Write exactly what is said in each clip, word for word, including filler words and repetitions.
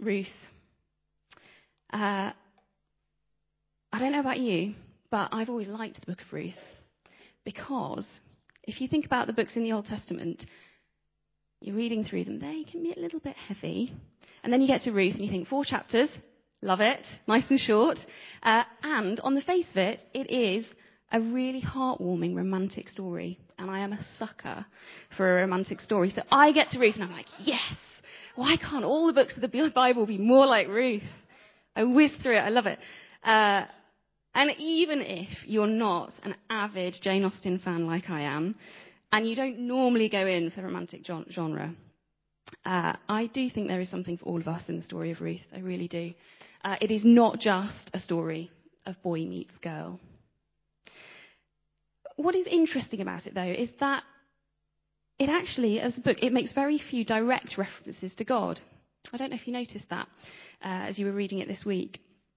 Ruth. Uh, I don't know about you, but I've always liked the book of Ruth because if you think about the books in the Old Testament, you're reading through them, they can be a little bit heavy. And then you get to Ruth and you think, four chapters, love it, nice and short. Uh, and on the face of it, it is a really heartwarming romantic story. And I am a sucker for a romantic story. So I get to Ruth and I'm like, yes, why can't all the books of the Bible be more like Ruth? I whiz through it, I love it. Uh, and even if you're not an avid Jane Austen fan like I am, and you don't normally go in for the romantic genre, uh, I do think there is something for all of us in the story of Ruth. I really do. Uh, it is not just a story of boy meets girl. What is interesting about it, though, is that it actually, as a book, it makes very few direct references to God. I don't know if you noticed that uh, as you were reading it this week.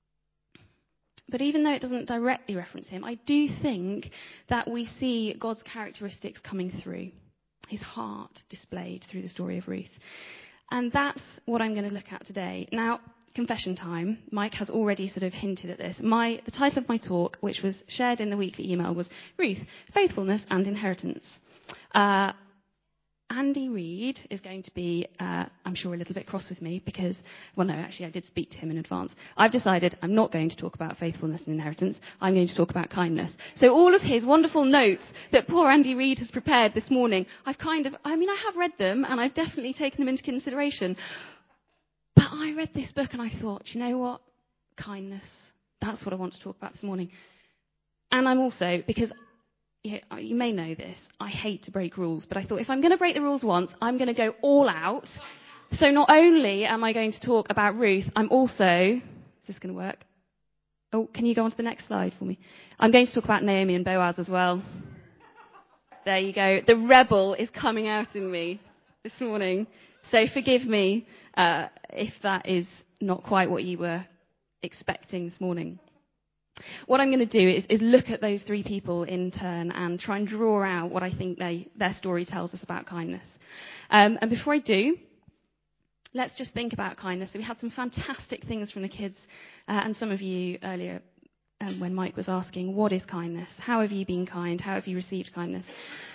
But even though it doesn't directly reference him, I do think that we see God's characteristics coming through, his heart displayed through the story of Ruth. And that's what I'm going to look at today. Now, confession time. Mike has already sort of hinted at this. My, the title of my talk, which was shared in the weekly email, was Ruth, Faithfulness and Inheritance. Uh, Andy Reid is going to be, uh, I'm sure, a little bit cross with me because, well, no, actually, I did speak to him in advance. I've decided I'm not going to talk about faithfulness and inheritance. I'm going to talk about kindness. So all of his wonderful notes that poor Andy Reid has prepared this morning, I've kind of, I mean, I have read them and I've definitely taken them into consideration. But I read this book and I thought, you know what? Kindness. That's what I want to talk about this morning. And I'm also, because you, you may know this, I hate to break rules, but I thought if I'm going to break the rules once, I'm going to go all out. So not only am I going to talk about Ruth, I'm also, is this going to work? Oh, can you go on to the next slide for me? I'm going to talk about Naomi and Boaz as well. There you go. The rebel is coming out in me this morning. So forgive me uh, if that is not quite what you were expecting this morning. What I'm going to do is, is look at those three people in turn and try and draw out what I think they, their story tells us about kindness. Um, and before I do, let's just think about kindness. So we had some fantastic things from the kids uh, and some of you earlier um, when Mike was asking, what is kindness? How have you been kind? How have you received kindness?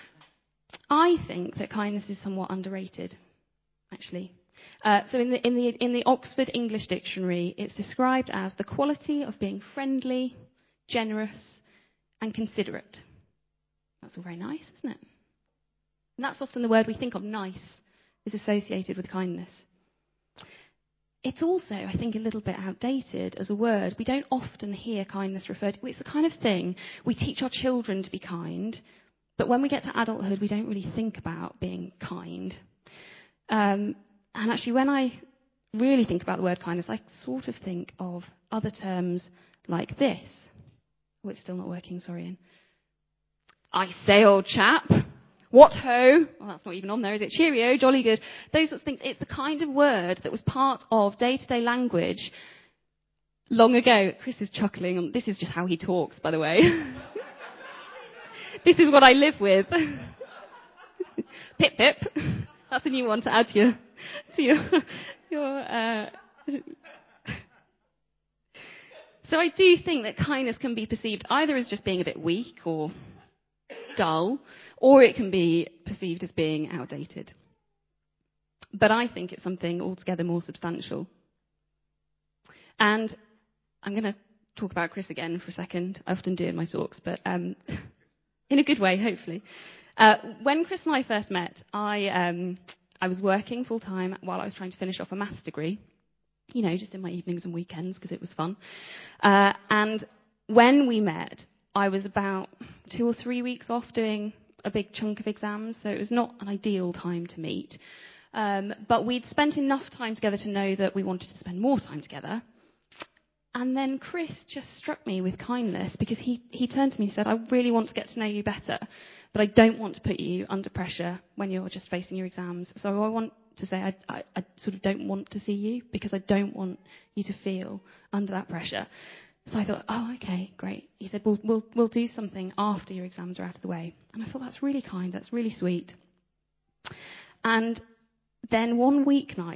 I think that kindness is somewhat underrated, actually. Uh, so in the, in, the, in the Oxford English Dictionary, it's described as the quality of being friendly, generous, and considerate. That's all very nice, isn't it? And that's often the word we think of, nice, is associated with kindness. It's also, I think, a little bit outdated as a word. We don't often hear kindness referred to. It's the kind of thing we teach our children to be kind, but when we get to adulthood, we don't really think about being kind. Um, and actually, when I really think about the word kindness, I sort of think of other terms like this. Oh, it's still not working, sorry, Ian. I say, old chap. What ho? Well, that's not even on there, is it? Cheerio, jolly good. Those sorts of things. It's the kind of word that was part of day-to-day language long ago. Chris is chuckling. This is just how he talks, by the way. This is what I live with. Pip, pip. That's a new one to add to your... To your, your uh... So I do think that kindness can be perceived either as just being a bit weak or dull, or it can be perceived as being outdated. But I think it's something altogether more substantial. And I'm going to talk about Chris again for a second. I often do in my talks, but um, in a good way, hopefully. Uh, when Chris and I first met, I um, I was working full-time while I was trying to finish off a maths degree. You know, just in my evenings and weekends because it was fun. Uh, and when we met, I was about two or three weeks off doing a big chunk of exams, so it was not an ideal time to meet. Um, but we'd spent enough time together to know that we wanted to spend more time together. And then Chris just struck me with kindness because he, he turned to me and said, I really want to get to know you better, but I don't want to put you under pressure when you're just facing your exams. So I want to say I, I, I sort of don't want to see you because I don't want you to feel under that pressure. So I thought, oh, okay, great. He said, we'll, we'll, we'll do something after your exams are out of the way. And I thought, that's really kind, that's really sweet. And then one weeknight,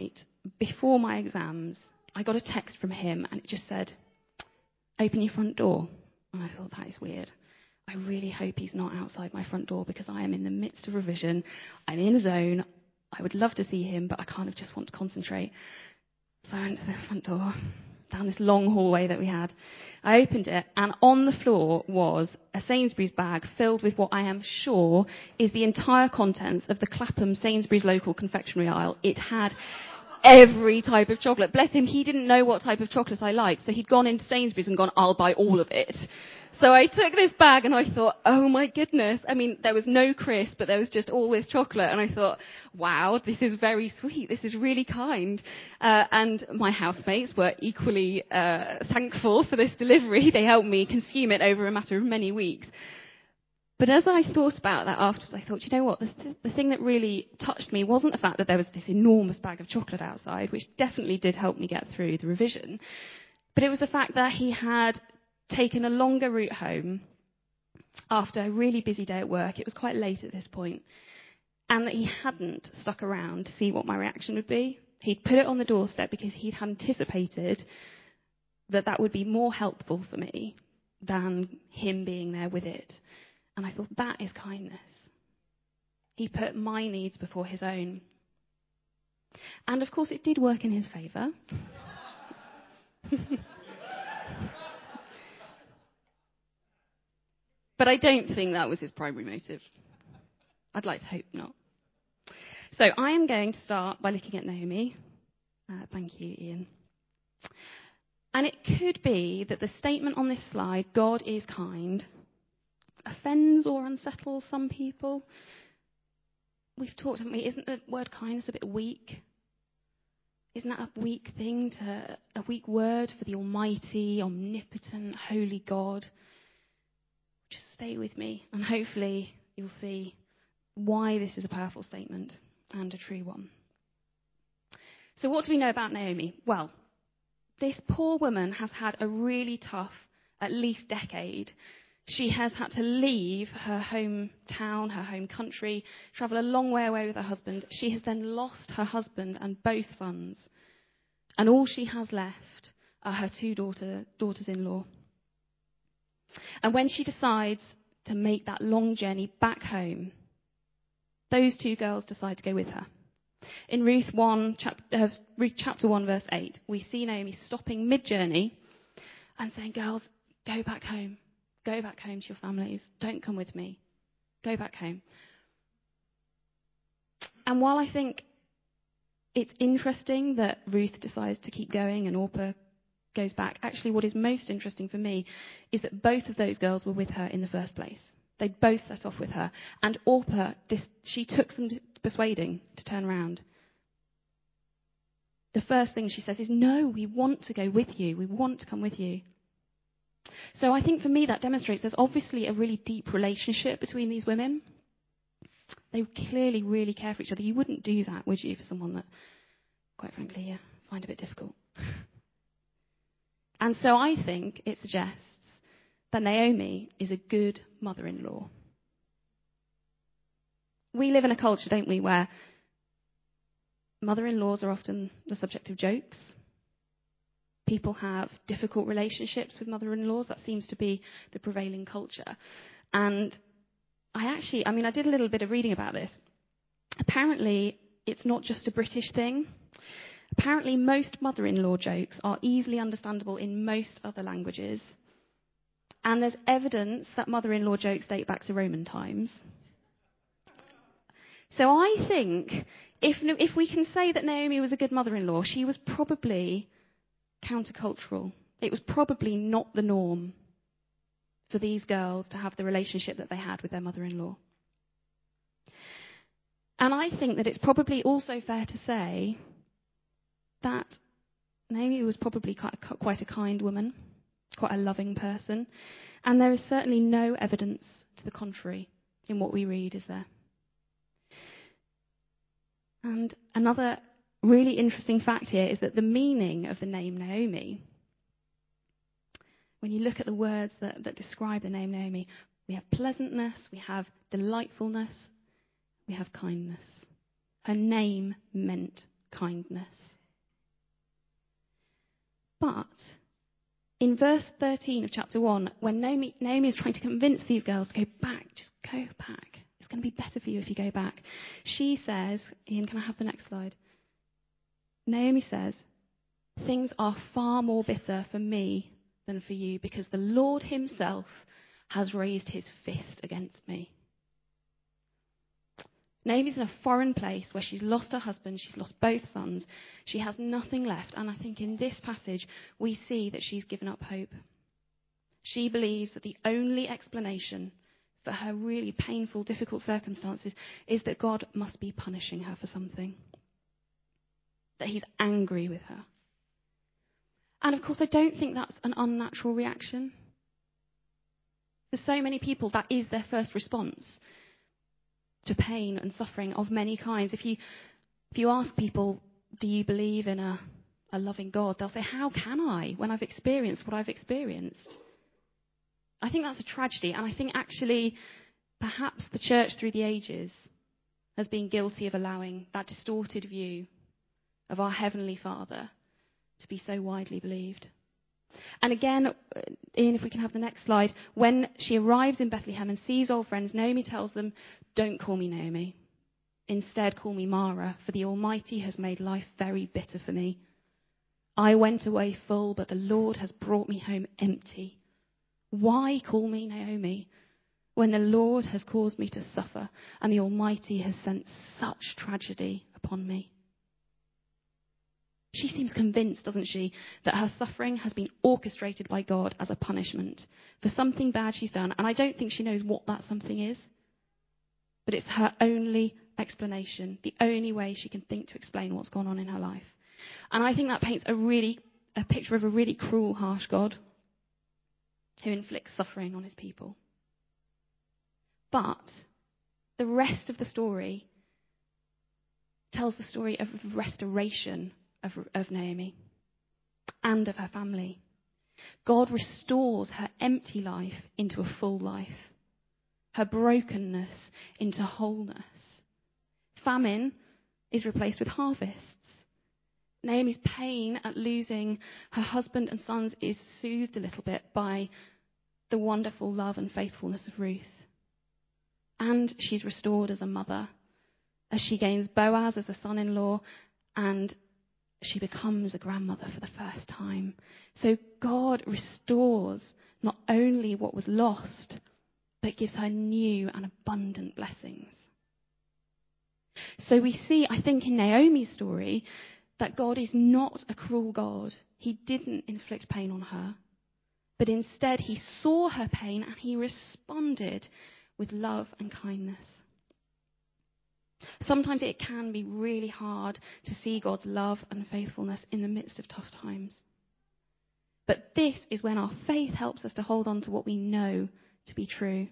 before my exams, I got a text from him and it just said, "Open your front door." And I thought, that is weird. I really hope he's not outside my front door because I am in the midst of revision. I'm in a zone. I would love to see him, but I kind of just want to concentrate. So I went to the front door, down this long hallway that we had. I opened it, and on the floor was a Sainsbury's bag filled with what I am sure is the entire contents of the Clapham Sainsbury's local confectionery aisle. It had every type of chocolate. Bless him, he didn't know what type of chocolate I liked, so he'd gone into Sainsbury's and gone, "I'll buy all of it." So I took this bag and I thought, oh my goodness. I mean, there was no crisp, but there was just all this chocolate. And I thought, wow, this is very sweet. This is really kind. Uh, and my housemates were equally uh, thankful for this delivery. They helped me consume it over a matter of many weeks. But as I thought about that afterwards, I thought, you know what, the, the thing that really touched me wasn't the fact that there was this enormous bag of chocolate outside, which definitely did help me get through the revision. But it was the fact that he had taken a longer route home after a really busy day at work. It was quite late at this point, and that he hadn't stuck around to see what my reaction would be. He'd put it on the doorstep because he'd anticipated that that would be more helpful for me than him being there with it. And I thought, that is kindness. He put my needs before his own. And of course it did work in his favour. But I don't think that was his primary motive. I'd like to hope not. So I am going to start by looking at Naomi. Uh, thank you, Ian. And it could be that the statement on this slide, "God is kind," offends or unsettles some people. We've talked, haven't we? Isn't the word kindness a bit weak? Isn't that a weak thing, to a weak word for the almighty, omnipotent, holy God? Just stay with me, and hopefully you'll see why this is a powerful statement and a true one. So what do we know about Naomi? Well, this poor woman has had a really tough, at least decade. She has had to leave her hometown, her home country, travel a long way away with her husband. She has then lost her husband and both sons. And all she has left are her two daughter, daughters-in-law. And when she decides to make that long journey back home, those two girls decide to go with her. In Ruth one, chap- uh, Ruth chapter one, verse eight, we see Naomi stopping mid-journey and saying, "Girls, go back home. Go back home to your families. Don't come with me. Go back home." And while I think it's interesting that Ruth decides to keep going and Orpah goes back, actually what is most interesting for me is that both of those girls were with her in the first place. They both set off with her. And Orpah, she took some persuading to turn around. The first thing she says is, "No, we want to go with you. We want to come with you." So I think for me that demonstrates there's obviously a really deep relationship between these women. They clearly really care for each other. You wouldn't do that, would you, for someone that, quite frankly, you find a bit difficult. And so I think it suggests that Naomi is a good mother-in-law. We live in a culture, don't we, where mother-in-laws are often the subject of jokes. People have difficult relationships with mother-in-laws. That seems to be the prevailing culture. And I actually, I mean, I did a little bit of reading about this. Apparently, it's not just a British thing. Apparently, most mother-in-law jokes are easily understandable in most other languages. And there's evidence that mother-in-law jokes date back to Roman times. So I think if, if we can say that Naomi was a good mother-in-law, she was probably countercultural. It was probably not the norm for these girls to have the relationship that they had with their mother-in-law. And I think that it's probably also fair to say that Naomi was probably quite a, quite a kind woman, quite a loving person. And there is certainly no evidence to the contrary in what we read, is there? And another really interesting fact here is that the meaning of the name Naomi, when you look at the words that, that describe the name Naomi, we have pleasantness, we have delightfulness, we have kindness. Her name meant kindness. But in verse thirteen of chapter one, when Naomi, Naomi is trying to convince these girls to go back, just go back. It's going to be better for you if you go back. She says, Ian, can I have the next slide? Naomi says, things are far more bitter for me than for you, because the Lord himself has raised his fist against me. Naomi's in a foreign place where she's lost her husband, she's lost both sons, she has nothing left, and I think in this passage we see that she's given up hope. She believes that the only explanation for her really painful, difficult circumstances is that God must be punishing her for something, that he's angry with her. And of course, I don't think that's an unnatural reaction. For so many people, that is their first response to pain and suffering of many kinds. If you if you ask people, do you believe in a, a loving God? They'll say, how can I when I've experienced what I've experienced? I think that's a tragedy. And I think actually, perhaps the church through the ages has been guilty of allowing that distorted view of our Heavenly Father to be so widely believed. And again, Ian, if we can have the next slide, when she arrives in Bethlehem and sees old friends, Naomi tells them, don't call me Naomi. Instead, call me Mara, for the Almighty has made life very bitter for me. I went away full, but the Lord has brought me home empty. Why call me Naomi when the Lord has caused me to suffer and the Almighty has sent such tragedy upon me? She seems convinced, doesn't she, that her suffering has been orchestrated by God as a punishment for something bad she's done. And I don't think she knows what that something is. But it's her only explanation, the only way she can think to explain what's gone on in her life. And I think that paints a really a picture of a really cruel, harsh God who inflicts suffering on his people. But the rest of the story tells the story of restoration Of, of Naomi and of her family. God restores her empty life into a full life, her brokenness into wholeness. Famine is replaced with harvests. Naomi's pain at losing her husband and sons is soothed a little bit by the wonderful love and faithfulness of Ruth. And she's restored as a mother, as she gains Boaz as a son-in-law, and she becomes a grandmother for the first time. So God restores not only what was lost, but gives her new and abundant blessings. So we see, I think, in Naomi's story, that God is not a cruel God. He didn't inflict pain on her, but instead he saw her pain and he responded with love and kindness. Sometimes it can be really hard to see God's love and faithfulness in the midst of tough times. But this is when our faith helps us to hold on to what we know to be true.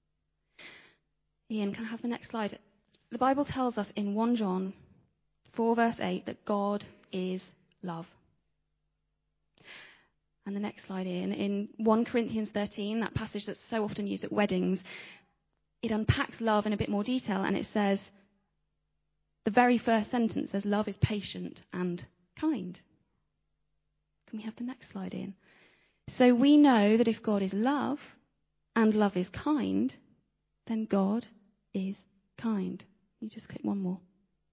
Ian, can I have the next slide? The Bible tells us in First John four verse eight that God is love. And the next slide, Ian, in First Corinthians thirteen, that passage that's so often used at weddings, it unpacks love in a bit more detail, and it says, the very first sentence says, love is patient and kind. Can we have the next slide in? So we know that if God is love and love is kind, then God is kind. You just click one more.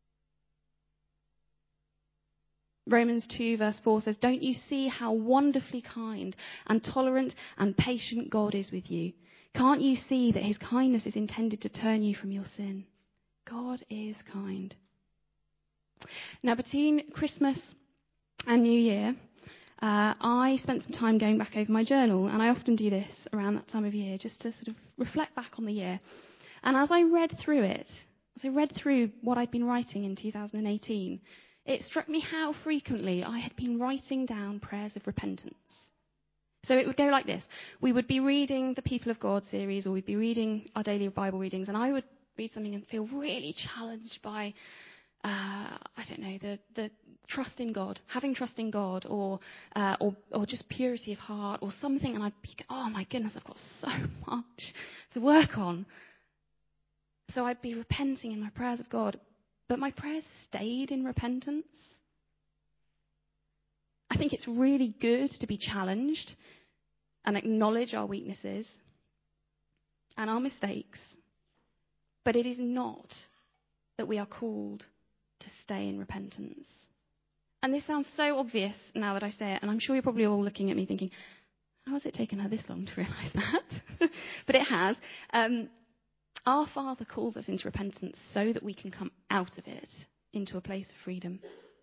Romans two verse four says, don't you see how wonderfully kind and tolerant and patient God is with you? Can't you see that his kindness is intended to turn you from your sin? God is kind. Now, between Christmas and New Year, uh, I spent some time going back over my journal, and I often do this around that time of year, just to sort of reflect back on the year. And as I read through it, as I read through what I'd been writing in two thousand eighteen, it struck me how frequently I had been writing down prayers of repentance. So it would go like this. We would be reading the People of God series, or we'd be reading our daily Bible readings, and I would read something and feel really challenged by Uh, I don't know, the, the trust in God, having trust in God, or, uh, or or just purity of heart, or something, and I'd be, oh my goodness, I've got so much to work on. So I'd be repenting in my prayers of God, but my prayers stayed in repentance. I think it's really good to be challenged and acknowledge our weaknesses and our mistakes. But it is not that we are called to stay in repentance. And this sounds so obvious now that I say it, and I'm sure you're probably all looking at me thinking, how has it taken her this long to realise that? But it has. Um, our Father calls us into repentance so that we can come out of it into a place of freedom,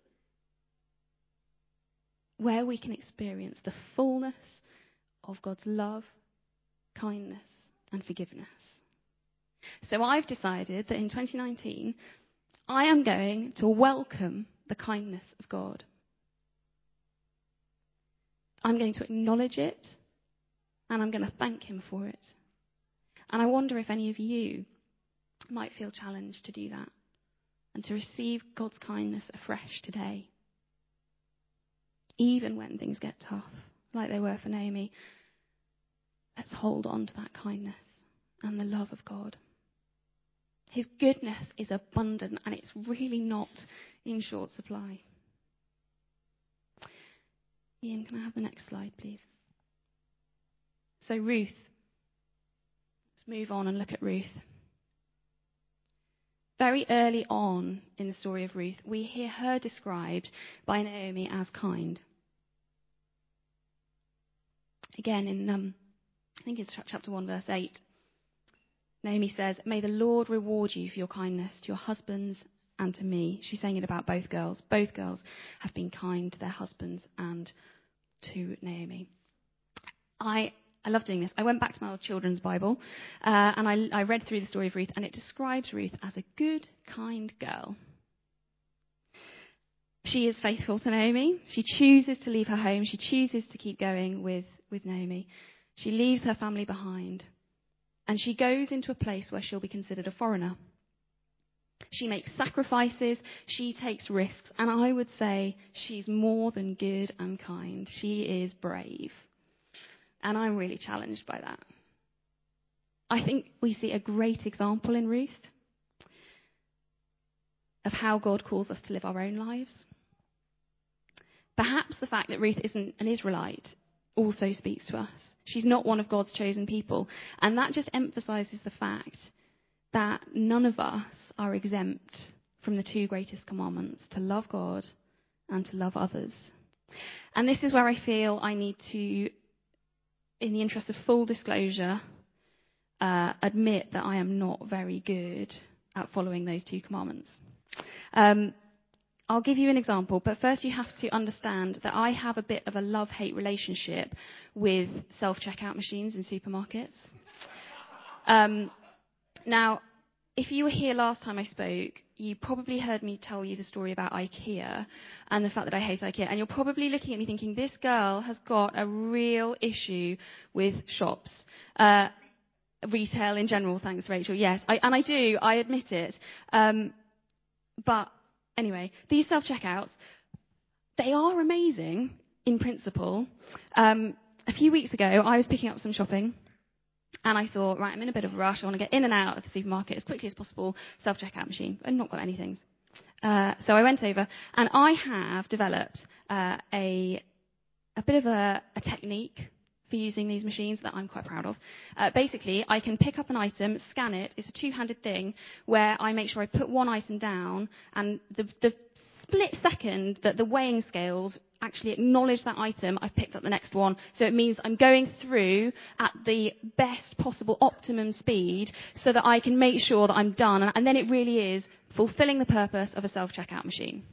where we can experience the fullness of God's love, kindness, and forgiveness. So I've decided that in twenty nineteen, I am going to welcome the kindness of God. I'm going to acknowledge it, and I'm going to thank him for it. And I wonder if any of you might feel challenged to do that and to receive God's kindness afresh today. Even when things get tough, like they were for Naomi, let's hold on to that kindness and the love of God. His goodness is abundant, and it's really not in short supply. Ian, can I have the next slide, please? So Ruth. Let's move on and look at Ruth. Very early on in the story of Ruth, we hear her described by Naomi as kind. Again, in um, I think it's chapter one, verse eight, Naomi says, "May the Lord reward you for your kindness to your husbands and to me." She's saying it about both girls. Both girls have been kind to their husbands and to Naomi. I I love doing this. I went back to my old children's Bible uh, and I, I read through the story of Ruth, and it describes Ruth as a good, kind girl. She is faithful to Naomi. She chooses to leave her home. She chooses to keep going with, with Naomi. She leaves her family behind, and she goes into a place where she'll be considered a foreigner. She makes sacrifices, she takes risks, and I would say she's more than good and kind. She is brave. And I'm really challenged by that. I think we see a great example in Ruth of how God calls us to live our own lives. Perhaps the fact that Ruth isn't an Israelite also speaks to us. She's not one of God's chosen people. And that just emphasises the fact that none of us are exempt from the two greatest commandments, to love God and to love others. And this is where I feel I need to, in the interest of full disclosure, uh, admit that I am not very good at following those two commandments. Um, I'll give you an example, but first you have to understand that I have a bit of a love-hate relationship with self-checkout machines in supermarkets. Um, now, if you were here last time I spoke, you probably heard me tell you the story about IKEA and the fact that I hate IKEA. And you're probably looking at me thinking, this girl has got a real issue with shops. Uh, retail in general, thanks, Rachel. Yes, I, and I do. I admit it. Um, but anyway, these self-checkouts, they are amazing in principle. Um, a few weeks ago, I was picking up some shopping. And I thought, right, I'm in a bit of a rush. I want to get in and out of the supermarket as quickly as possible. Self-checkout machine. I've not got any things. Uh, so I went over, and I have developed uh, a a bit of a, a technique for using these machines that I'm quite proud of. Uh, basically, I can pick up an item, scan it. It's a two-handed thing where I make sure I put one item down, and the, the split second that the weighing scales actually acknowledge that item, I've picked up the next one. So it means I'm going through at the best possible optimum speed so that I can make sure that I'm done. And then it really is fulfilling the purpose of a self-checkout machine.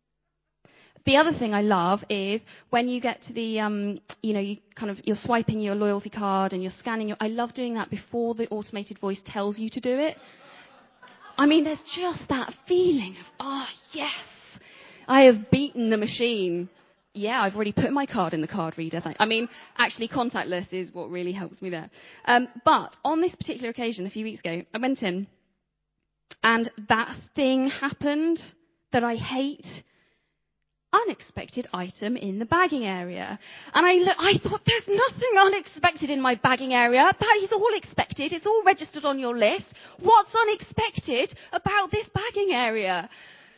The other thing I love is when you get to the, um, you know, you kind of, you're swiping your loyalty card and you're scanning your, I love doing that before the automated voice tells you to do it. I mean, there's just that feeling of, oh, yes, I have beaten the machine. Yeah, I've already put my card in the card reader. I mean, actually, contactless is what really helps me there. Um, but on this particular occasion, a few weeks ago, I went in, and that thing happened that I hate. Unexpected item in the bagging area. And I, look, I thought, there's nothing unexpected in my bagging area. That is all expected. It's all registered on your list. What's unexpected about this bagging area?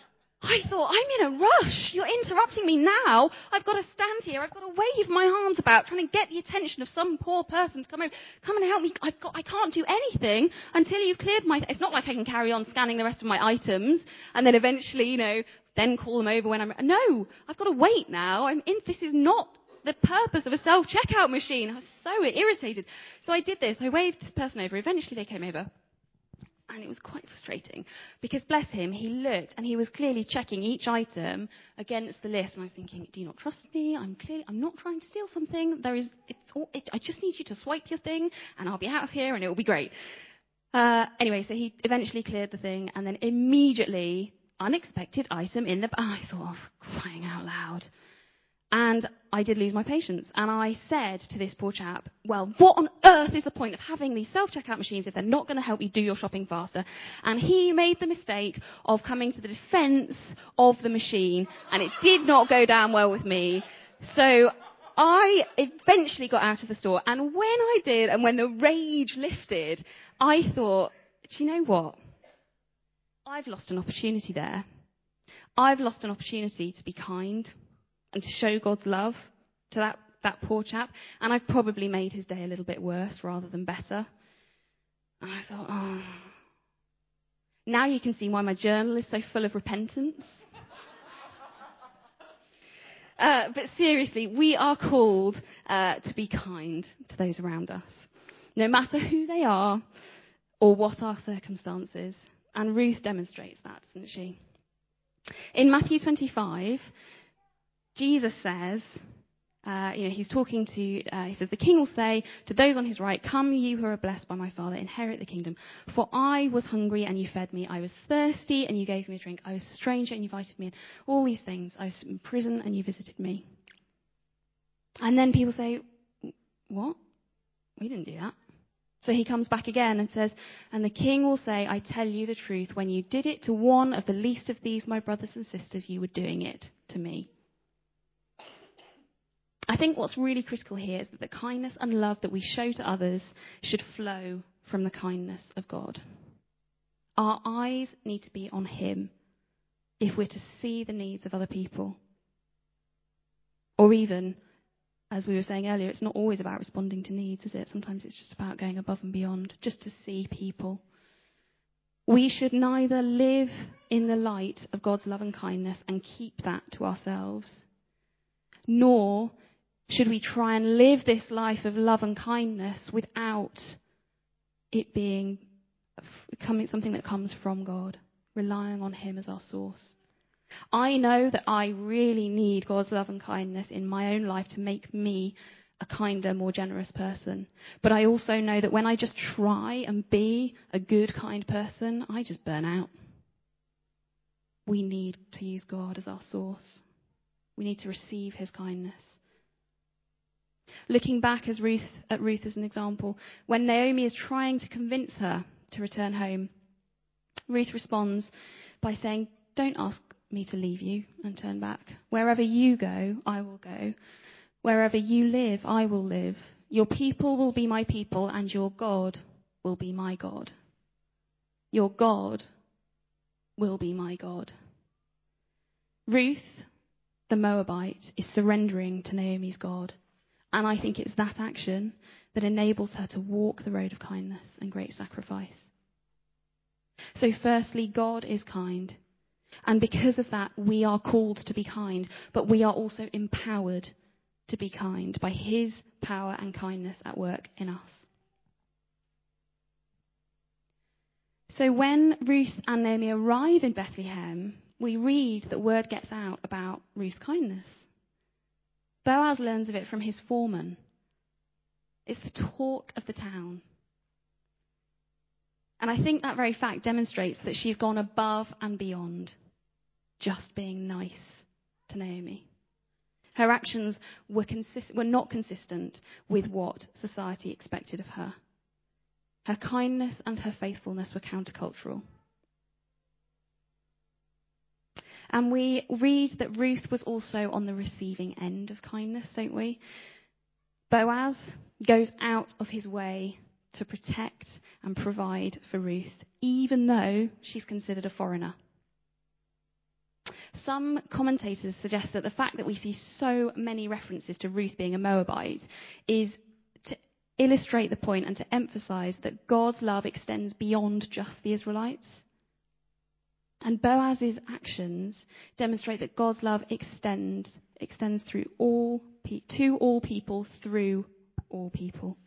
I thought, I'm in a rush. You're interrupting me now. I've got to stand here. I've got to wave my arms about, trying to get the attention of some poor person to come over. Come and help me. I've got, I can't do anything until you've cleared my... Th- it's not like I can carry on scanning the rest of my items and then eventually, you know, then call them over when I'm... No, I've got to wait now. I'm in... This is not the purpose of a self-checkout machine. I was so irritated. So I did this. I waved this person over. Eventually they came over. And it was quite frustrating because, bless him, he looked and he was clearly checking each item against the list. And I was thinking, do you not trust me? I'm clearly, I'm not trying to steal something. There is, it's all, it, I just need you to swipe your thing and I'll be out of here and it will be great. Uh, anyway, so he eventually cleared the thing and then immediately, unexpected item in the... Oh, I thought, oh, crying out loud. And I did lose my patience. And I said to this poor chap, well, what on earth is the point of having these self-checkout machines if they're not going to help you do your shopping faster? And he made the mistake of coming to the defence of the machine. And it did not go down well with me. So I eventually got out of the store. And when I did, and when the rage lifted, I thought, do you know what? I've lost an opportunity there. I've lost an opportunity to be kind and to show God's love to that, that poor chap. And I've probably made his day a little bit worse rather than better. And I thought, oh. Now you can see why my journal is so full of repentance. uh, but seriously, we are called uh, to be kind to those around us, no matter who they are or what our circumstances. And Ruth demonstrates that, doesn't she? In Matthew twenty-five, Jesus says, uh, you know, he's talking to, uh, he says, the king will say to those on his right, come you who are blessed by my Father, inherit the kingdom. For I was hungry and you fed me. I was thirsty and you gave me a drink. I was a stranger and you invited me in. All these things. I was in prison and you visited me. And then people say, what? We didn't do that. So he comes back again and says, and the king will say, I tell you the truth. When you did it to one of the least of these, my brothers and sisters, you were doing it to me. I think what's really critical here is that the kindness and love that we show to others should flow from the kindness of God. Our eyes need to be on him if we're to see the needs of other people. Or even, as we were saying earlier, it's not always about responding to needs, is it? Sometimes it's just about going above and beyond, just to see people. We should neither live in the light of God's love and kindness and keep that to ourselves, nor should we try and live this life of love and kindness without it being coming something that comes from God, relying on him as our source. I know that I really need God's love and kindness in my own life to make me a kinder, more generous person. But I also know that when I just try and be a good, kind person, I just burn out. We need to use God as our source. We need to receive his kindness. Looking back as Ruth, at Ruth as an example, when Naomi is trying to convince her to return home, Ruth responds by saying, don't ask me to leave you and turn back. Wherever you go, I will go. Wherever you live, I will live. Your people will be my people and your God will be my God. Your God will be my God. Ruth, the Moabite, is surrendering to Naomi's God. And I think it's that action that enables her to walk the road of kindness and great sacrifice. So firstly, God is kind. And because of that, we are called to be kind. But we are also empowered to be kind by his power and kindness at work in us. So when Ruth and Naomi arrive in Bethlehem, we read that word gets out about Ruth's kindness. Boaz learns of it from his foreman. It's the talk of the town. And I think that very fact demonstrates that she's gone above and beyond just being nice to Naomi. Her actions were, consist- were not consistent with what society expected of her. Her kindness and her faithfulness were countercultural. And we read that Ruth was also on the receiving end of kindness, don't we? Boaz goes out of his way to protect and provide for Ruth, even though she's considered a foreigner. Some commentators suggest that the fact that we see so many references to Ruth being a Moabite is to illustrate the point and to emphasize that God's love extends beyond just the Israelites. And Boaz's actions demonstrate that God's love extends extends through all pe- to all people through all people.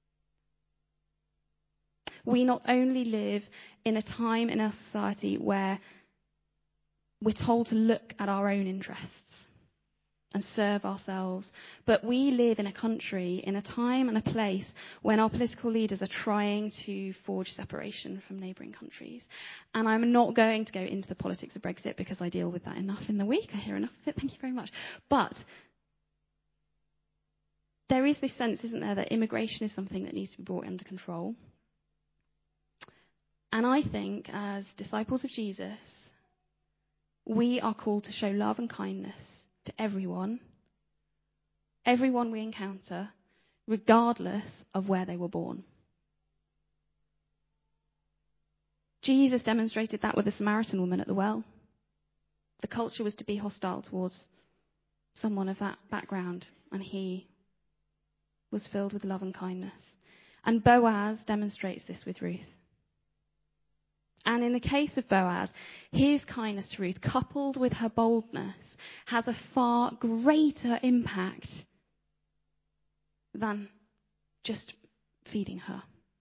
We not only live in a time in our society where we're told to look at our own interests and serve ourselves, but we live in a country, in a time and a place when our political leaders are trying to forge separation from neighbouring countries. And I'm not going to go into the politics of Brexit because I deal with that enough in the week. I hear enough of it. Thank you very much. But there is this sense, isn't there, that immigration is something that needs to be brought under control. And I think, as disciples of Jesus, we are called to show love and kindness to everyone, everyone we encounter, regardless of where they were born. Jesus demonstrated that with the Samaritan woman at the well. The culture was to be hostile towards someone of that background, and he was filled with love and kindness. And Boaz demonstrates this with Ruth. And in the case of Boaz, his kindness to Ruth, coupled with her boldness, has a far greater impact than just feeding her.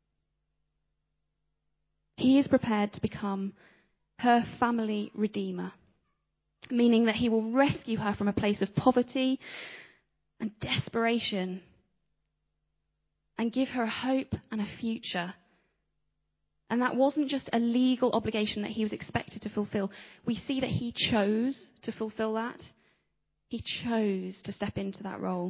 He is prepared to become her family redeemer, meaning that he will rescue her from a place of poverty and desperation and give her a hope and a future. And that wasn't just a legal obligation that he was expected to fulfill. We see that he chose to fulfill that. He chose to step into that role.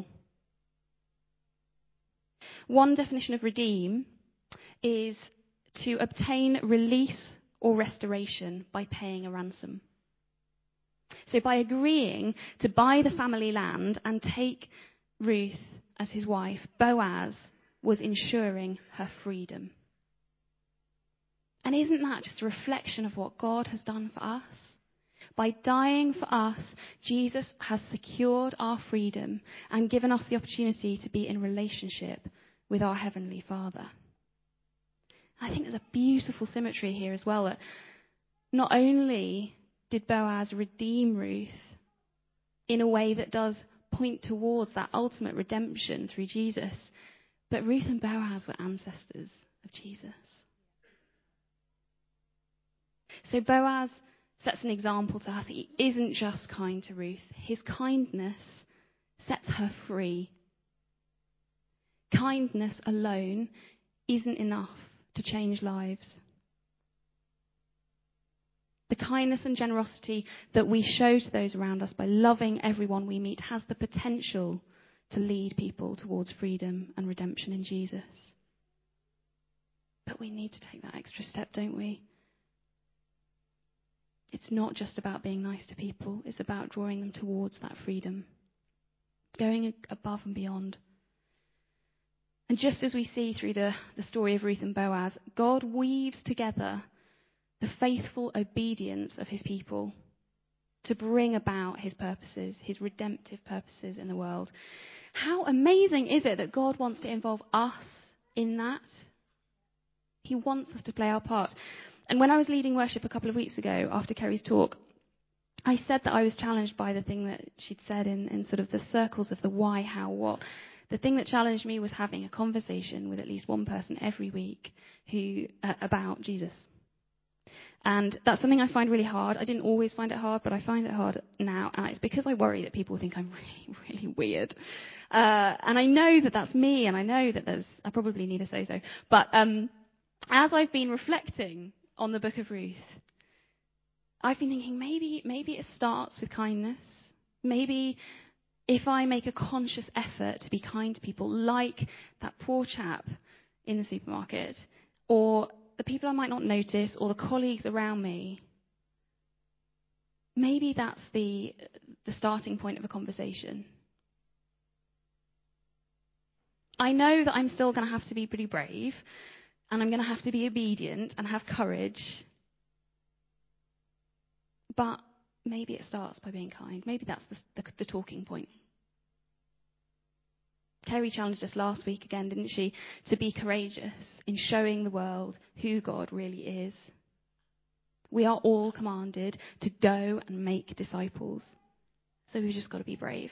One definition of redeem is to obtain release or restoration by paying a ransom. So by agreeing to buy the family land and take Ruth as his wife, Boaz was ensuring her freedom. And isn't that just a reflection of what God has done for us? By dying for us, Jesus has secured our freedom and given us the opportunity to be in relationship with our Heavenly Father. I think there's a beautiful symmetry here as well, that not only did Boaz redeem Ruth in a way that does point towards that ultimate redemption through Jesus, but Ruth and Boaz were ancestors of Jesus. So Boaz sets an example to us. He isn't just kind to Ruth. His kindness sets her free. Kindness alone isn't enough to change lives. The kindness and generosity that we show to those around us by loving everyone we meet has the potential to lead people towards freedom and redemption in Jesus. But we need to take that extra step, don't we? It's not just about being nice to people. It's about drawing them towards that freedom, going above and beyond. And just as we see through the, the story of Ruth and Boaz, God weaves together the faithful obedience of his people to bring about his purposes, his redemptive purposes in the world. How amazing is it that God wants to involve us in that? He wants us to play our part. And when I was leading worship a couple of weeks ago after Kerry's talk, I said that I was challenged by the thing that she'd said in, in sort of the circles of the why, how, what. The thing that challenged me was having a conversation with at least one person every week who uh, about Jesus. And that's something I find really hard. I didn't always find it hard, but I find it hard now. And it's because I worry that people think I'm really, really weird. Uh, and I know that that's me, and I know that there's, I probably need a so-so. But um, as I've been reflecting on the book of Ruth, I've been thinking maybe maybe it starts with kindness. Maybe if I make a conscious effort to be kind to people, like that poor chap in the supermarket, or the people I might not notice, or the colleagues around me, maybe that's the the starting point of a conversation. I know that I'm still going to have to be pretty brave, and I'm going to have to be obedient and have courage. But maybe it starts by being kind. Maybe that's the, the, the talking point. Kerry challenged us last week again, didn't she, to be courageous in showing the world who God really is. We are all commanded to go and make disciples. So we've just got to be brave.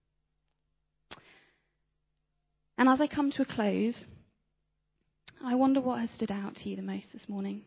And as I come to a close, I wonder what has stood out to you the most this morning.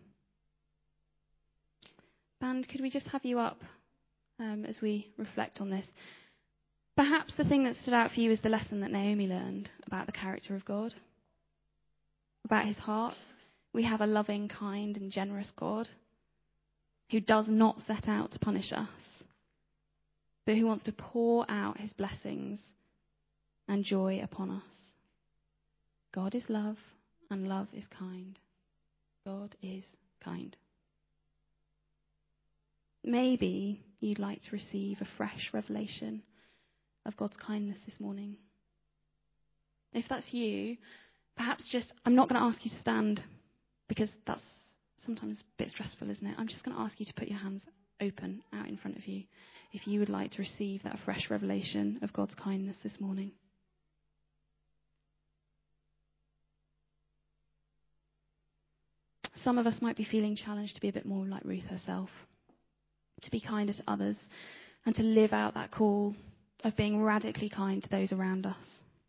Band, could we just have you up um, as we reflect on this? Perhaps the thing that stood out for you is the lesson that Naomi learned about the character of God, about his heart. We have a loving, kind, and generous God who does not set out to punish us, but who wants to pour out his blessings and joy upon us. God is love, and love is kind. God is kind. Maybe you'd like to receive a fresh revelation of God's kindness this morning. If that's you, perhaps just, I'm not going to ask you to stand because that's sometimes a bit stressful, isn't it? I'm just going to ask you to put your hands open out in front of you if you would like to receive that fresh revelation of God's kindness this morning. Some of us might be feeling challenged to be a bit more like Ruth herself, to be kinder to others and to live out that call of being radically kind to those around us.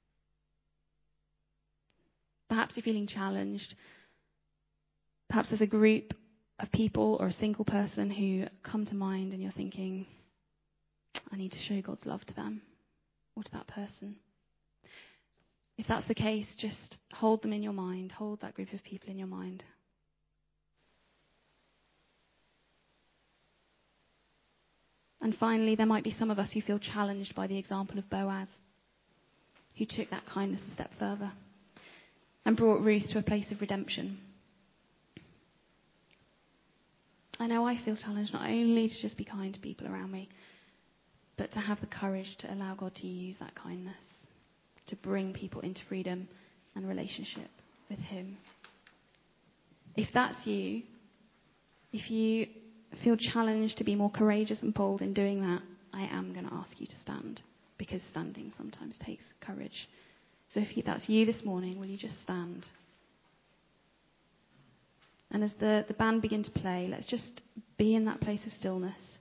Perhaps you're feeling challenged. Perhaps there's a group of people or a single person who come to mind and you're thinking, I need to show God's love to them or to that person. If that's the case, just hold them in your mind. Hold that group of people in your mind. And finally, there might be some of us who feel challenged by the example of Boaz, who took that kindness a step further and brought Ruth to a place of redemption. I know I feel challenged not only to just be kind to people around me, but to have the courage to allow God to use that kindness to bring people into freedom and relationship with him. If that's you, if you feel challenged to be more courageous and bold in doing that, I am going to ask you to stand, because standing sometimes takes courage. So if that's you this morning, will you just stand? And as the, the band begin to play, let's just be in that place of stillness